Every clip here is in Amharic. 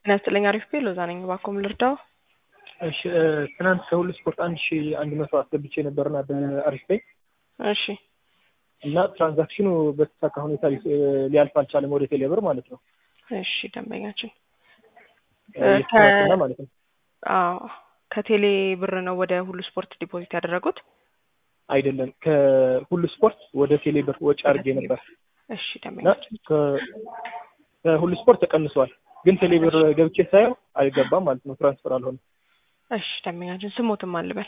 ነስተለኛ አሪፍ ቤሎ ዛነኝ ባኮም ልርዳው። እሺ ትናንት ከሁሉ ስፖርት 1100 አስገብቼ ነበርና በአሪፍ ቤ እሺ እና ትራንዛክሽኑ በተሳካ ሁኔታ ሊያልፍ አልቻለም ወደ ቴሌብር ማለት ነው። እሺ ደንበኛችን ከና ማለት ነው። አዎ ከቴሌ ብር ነው ወደ ሁሉ ስፖርት ዲፖዚት ያደረጉት? አይደለም ከሁሉ ስፖርት ወደ ቴሌ ብር ወጪ አድርጌ ነበር። እሺ ደንበኛችን ከሁሉ ስፖርት ተቀንሷል፣ ግን ቴሌ ብር ገብቼ ሳየው አይገባም ማለት ነው። ትራንስፈር አልሆነም። እሺ ደንበኛችን ስሞትም አልበል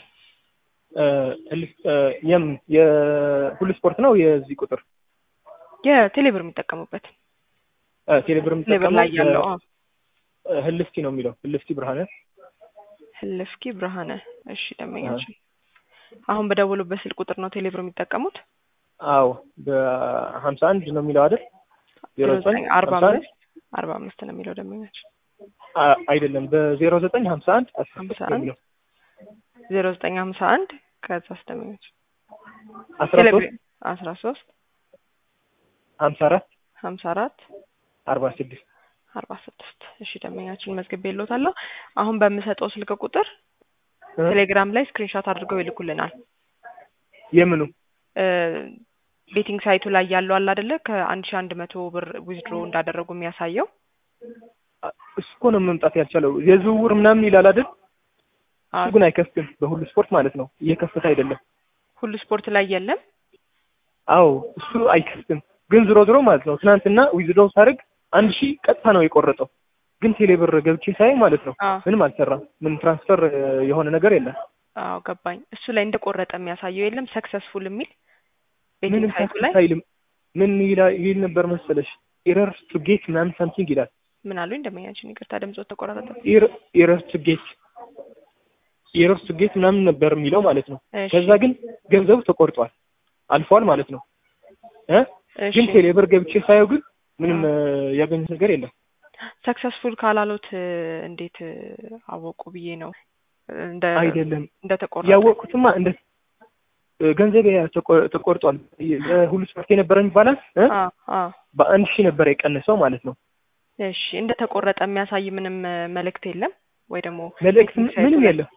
የሁሉ ስፖርት ነው የዚህ ቁጥር የቴሌ ብር የሚጠቀሙበት ቴሌ ብር ላይ ያለው ህልፍቲ ነው የሚለው ህልፍቲ ብርሃነ ህልፍቲ ብርሃነ። እሺ ደንበኛችን አሁን በደወሉበት ስልክ ቁጥር ነው ቴሌ ብር የሚጠቀሙት? አዎ በ51 ነው የሚለው አይደል? 45 ነው የሚለው ደንበኛችን አይደለም በ0951 ነው 0951 ከዛ አስተምሩት 13 54 46 እሺ ደንበኛችን መዝግቤልዎታለሁ። አሁን በምሰጠው ስልክ ቁጥር ቴሌግራም ላይ ስክሪንሾት አድርገው ይልኩልናል። የምኑ ቤቲንግ ሳይቱ ላይ ያለው አለ አይደለ? ከ1100 ብር ዊዝድሮ እንዳደረጉ የሚያሳየው እሱ ነው መምጣት ያልቻለው። የዝውውር ምናምን ይላል አይደል? እሱ ግን አይከፍትም። በሁሉ ስፖርት ማለት ነው እየከፈተ አይደለም። ሁሉ ስፖርት ላይ የለም። አዎ እሱ አይከፍትም። ግን ዝሮ ማለት ነው ትናንትና ዊዝድሮ ሳርግ 1000 ቀጥታ ነው የቆረጠው። ግን ቴሌብር ገብቼ ሳይ ማለት ነው ምንም አልሰራም። ምን ትራንስፈር የሆነ ነገር የለም። አዎ ገባኝ። እሱ ላይ እንደቆረጠ የሚያሳየው የለም ሰክሰስፉል የሚል ቤቲንግ ሳይቱ ላይ ምን ይል ነበር መሰለሽ? ኤረር ቱ ጌት ምናምን ሳምቲንግ ይላል። ምን አሉኝ ደንበኛችን? ይቅርታ ድምጽ ተቆራረጠ። ኤረር ቱ ጌት ምናምን ነበር የሚለው ማለት ነው። ከዛ ግን ገንዘቡ ተቆርጧል አልፏል ማለት ነው። ግን ቴሌብር ገብቼ ሳየው ግን ምንም ያገኘሁት ነገር የለም። ሰክሰስፉል ካላሉት እንዴት አወቁ ብዬ ነው። አይደለም እንደተቆረጠ ያወቁትማ እንደ ገንዘብ ተቆርጧል። ሁሉ ስፖርት የነበረኝ ባላንስ በ1000 ነበር የቀነሰው ማለት ነው። እሺ እንደተቆረጠ የሚያሳይ ምንም መልእክት የለም ወይ ደግሞ መልእክት ምንም የለም።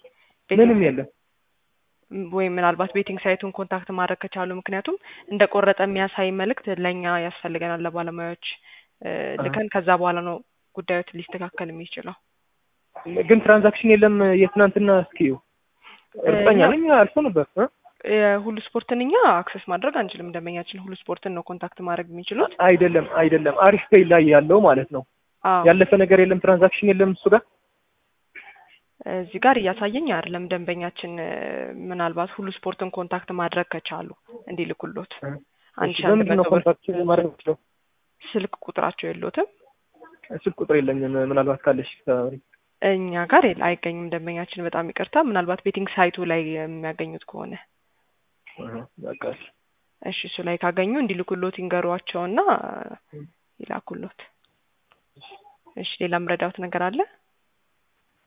ወይ ምናልባት ቤቲንግ ሳይቱን ኮንታክት ማድረግ ከቻሉ፣ ምክንያቱም እንደቆረጠ የሚያሳይ መልእክት ለኛ ያስፈልገናል ለባለሙያዎች ልከን ከዛ በኋላ ነው ጉዳዮት ሊስተካከል የሚችለው። ግን ትራንዛክሽን የለም የትናንትና እስኪዩ እርግጠኛ ነኝ አልፎ ነበር። ሁሉ ስፖርትን እኛ አክሰስ ማድረግ አንችልም። ደንበኛችን ሁሉ ስፖርትን ነው ኮንታክት ማድረግ የሚችሉት። አይደለም አሪፍ ፔይ ላይ ያለው ማለት ነው። ያለፈ ነገር የለም፣ ትራንዛክሽን የለም እሱ ጋር እዚህ ጋር እያሳየኝ አይደለም። ደንበኛችን ምናልባት ሁሉ ስፖርትን ኮንታክት ማድረግ ከቻሉ እንዲልኩሎት ለምንድን ነው ኮንታክት ማድረግ ነው? ስልክ ቁጥራቸው የለዎትም? ስልክ ቁጥር የለኝም። ምናልባት ካለሽ እኛ ጋር አይገኝም። ደንበኛችን በጣም ይቅርታ። ምናልባት ቤቲንግ ሳይቱ ላይ የሚያገኙት ከሆነ እሺ እሱ ላይ ካገኙ እንዲልኩሎት ይንገሯቸውና ይላኩሎት። እሺ ሌላ ምረዳውት ነገር አለ?